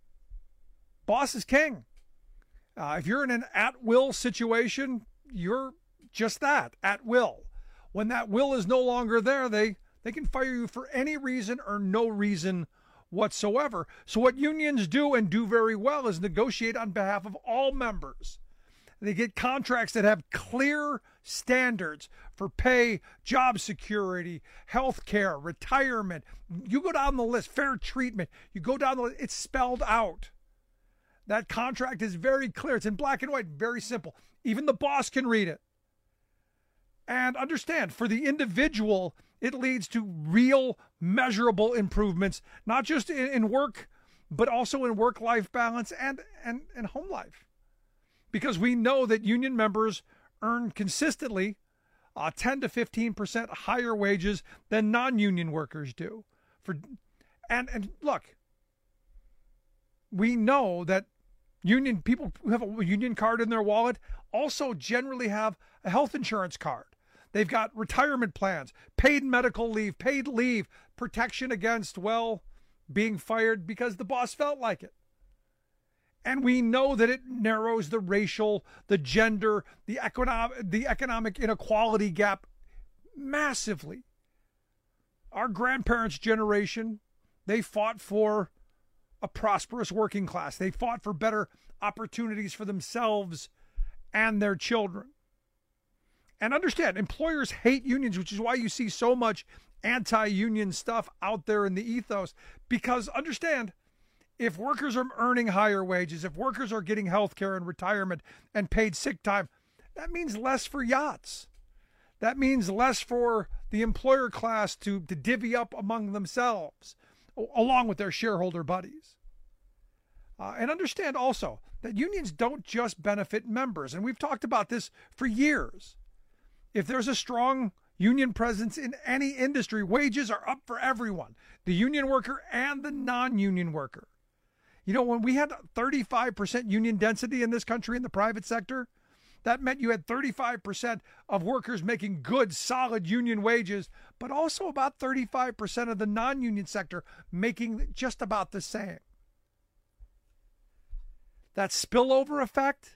boss is king. If you're in an at-will situation, you're just that, at will. When that will is no longer there, they can fire you for any reason or no reason whatsoever. So what unions do and do very well is negotiate on behalf of all members. They get contracts that have clear standards for pay, job security, health care, retirement. You go down the list, fair treatment. You go down the list, it's spelled out. That contract is very clear. It's in black and white, very simple. Even the boss can read it. And understand, for the individual, it leads to real, measurable improvements, not just in work, but also in work-life balance and home life. Because we know that union members earn consistently 10 to 15% higher wages than non-union workers do. And look, we know that union people who have a union card in their wallet also generally have a health insurance card. They've got retirement plans, paid medical leave, paid leave, protection against, being fired because the boss felt like it. And we know that it narrows the racial, the gender, the economic inequality gap massively. Our grandparents' generation, They fought for a prosperous working class. They fought for better opportunities for themselves and their children. And understand, employers hate unions, which is why you see so much anti-union stuff out there in the ethos. Because understand, if workers are earning higher wages, if workers are getting health care and retirement and paid sick time, that means less for yachts. That means less for the employer class to divvy up among themselves, along with their shareholder buddies. And understand also that unions don't just benefit members. And we've talked about this for years. If there's a strong union presence in any industry, wages are up for everyone, the union worker and the non-union worker. You know, when we had 35% union density in this country in the private sector, that meant you had 35% of workers making good, solid union wages, but also about 35% of the non-union sector making just about the same. That spillover effect,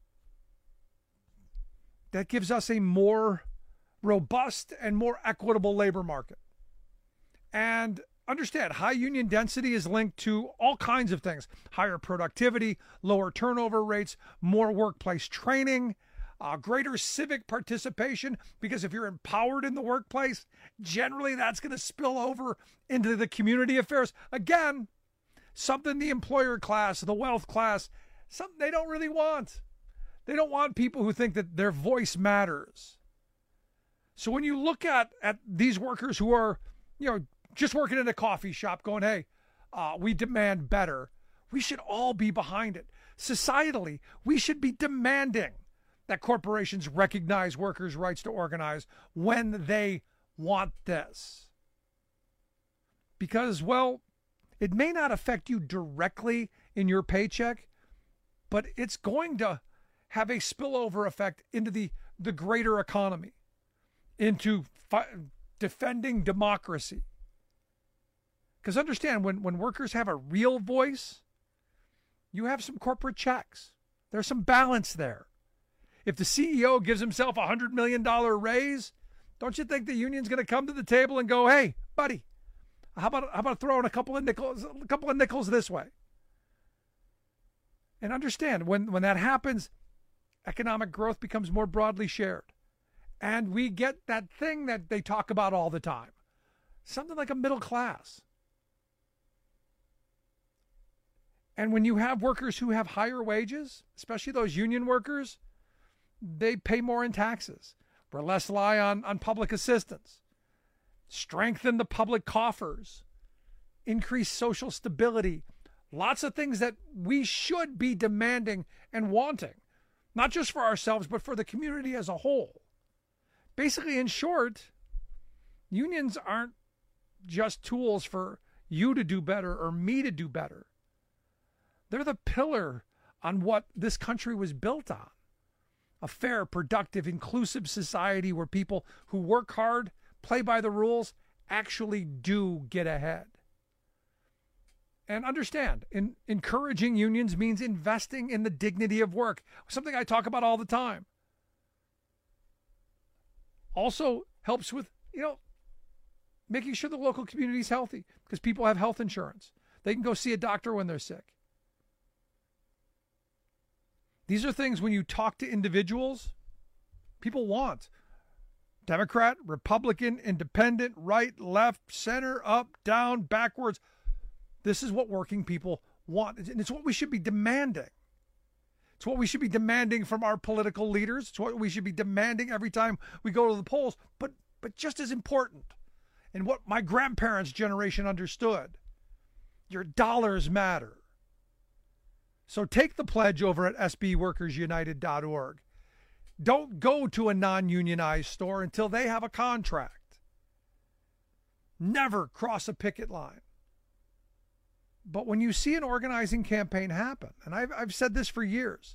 that gives us a more robust and more equitable labor market. And understand, high union density is linked to all kinds of things: higher productivity, lower turnover rates, more workplace training, greater civic participation, because if you're empowered in the workplace, generally that's going to spill over into the community affairs. Again, something the employer class, the wealth class, something they don't really want. They don't want people who think that their voice matters. So when you look at these workers who are, just working in a coffee shop going, hey, we demand better, we should all be behind it. Societally, we should be demanding that corporations recognize workers' rights to organize when they want this. Because, well, it may not affect you directly in your paycheck, but it's going to have a spillover effect into the greater economy, into defending democracy. Because understand, when workers have a real voice, you have some corporate checks. There's some balance there. If the CEO gives himself a $100 million raise, don't you think the union's going to come to the table and go, hey, buddy, how about throwing a couple of nickels this way? And understand, when that happens, economic growth becomes more broadly shared. And we get that thing that they talk about all the time, something like a middle class. And when you have workers who have higher wages, especially those union workers, they pay more in taxes. We're less rely on public assistance. Strengthen the public coffers. Increase social stability. Lots of things that we should be demanding and wanting, not just for ourselves, but for the community as a whole. Basically, in short, unions aren't just tools for you to do better or me to do better. They're the pillar on what this country was built on. A fair, productive, inclusive society where people who work hard, play by the rules, actually do get ahead. And understand, encouraging unions means investing in the dignity of work, something I talk about all the time. Also helps with, making sure the local community is healthy, because people have health insurance. They can go see a doctor when they're sick. These are things, when you talk to individuals, people want. Democrat, Republican, independent, right, left, center, up, down, backwards. This is what working people want. And it's what we should be demanding. It's what we should be demanding from our political leaders. It's what we should be demanding every time we go to the polls. But just as important, and what my grandparents' generation understood, your dollars matter. So take the pledge over at sbworkersunited.org. Don't go to a non-unionized store until they have a contract. Never cross a picket line. But when you see an organizing campaign happen, and I've said this for years,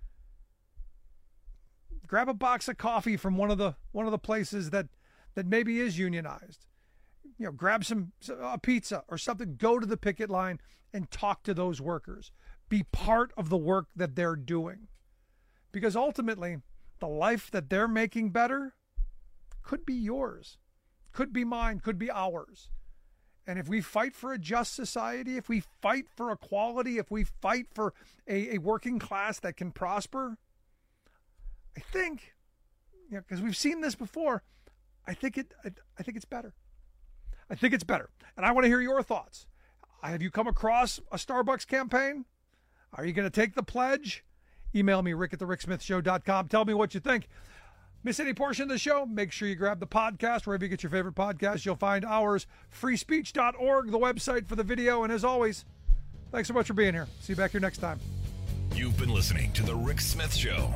grab a box of coffee from one of the places that maybe is unionized. Grab a pizza or something. Go to the picket line and talk to those workers. Be part of the work that they're doing. Because ultimately, the life that they're making better could be yours, could be mine, could be ours. And if we fight for a just society, if we fight for equality, if we fight for a working class that can prosper, I think, because we've seen this before, I think it's better. I think it's better. And I want to hear your thoughts. Have you come across a Starbucks campaign? Are you going to take the pledge? Email me, rick@thericksmithshow.com. Tell me what you think. Miss any portion of the show? Make sure you grab the podcast wherever you get your favorite podcast. You'll find ours, freespeech.org, the website for the video. And as always, thanks so much for being here. See you back here next time. You've been listening to The Rick Smith Show.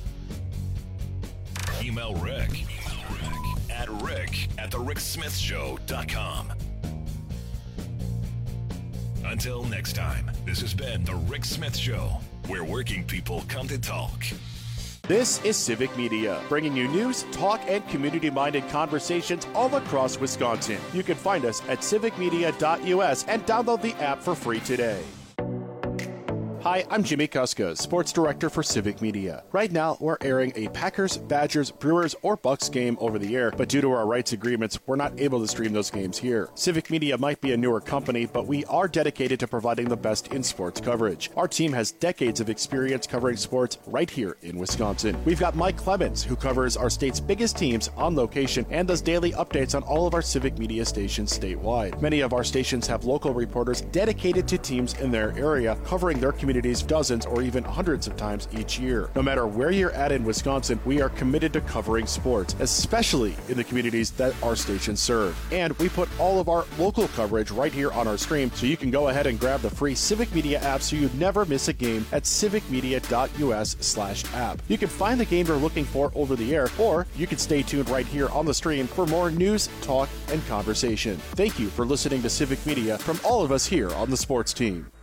Email Rick at rick@thericksmithshow.com. Until next time, this has been The Rick Smith Show, where working people come to talk. This is Civic Media, bringing you news, talk, and community-minded conversations all across Wisconsin. You can find us at civicmedia.us and download the app for free today. Hi, I'm Jimmy Kuska, Sports Director for Civic Media. Right now, we're airing a Packers, Badgers, Brewers, or Bucks game over the air, but due to our rights agreements, we're not able to stream those games here. Civic Media might be a newer company, but we are dedicated to providing the best in sports coverage. Our team has decades of experience covering sports right here in Wisconsin. We've got Mike Clemens, who covers our state's biggest teams on location and does daily updates on all of our Civic Media stations statewide. Many of our stations have local reporters dedicated to teams in their area, covering their communities dozens or even hundreds of times each year. No matter where you're at in Wisconsin, we are committed to covering sports, especially in the communities that our stations serve. And we put all of our local coverage right here on our stream, so you can go ahead and grab the free Civic Media app so you never miss a game at civicmedia.us/app. You can find the game you're looking for over the air, or you can stay tuned right here on the stream for more news, talk, and conversation. Thank you for listening to Civic Media from all of us here on the sports team.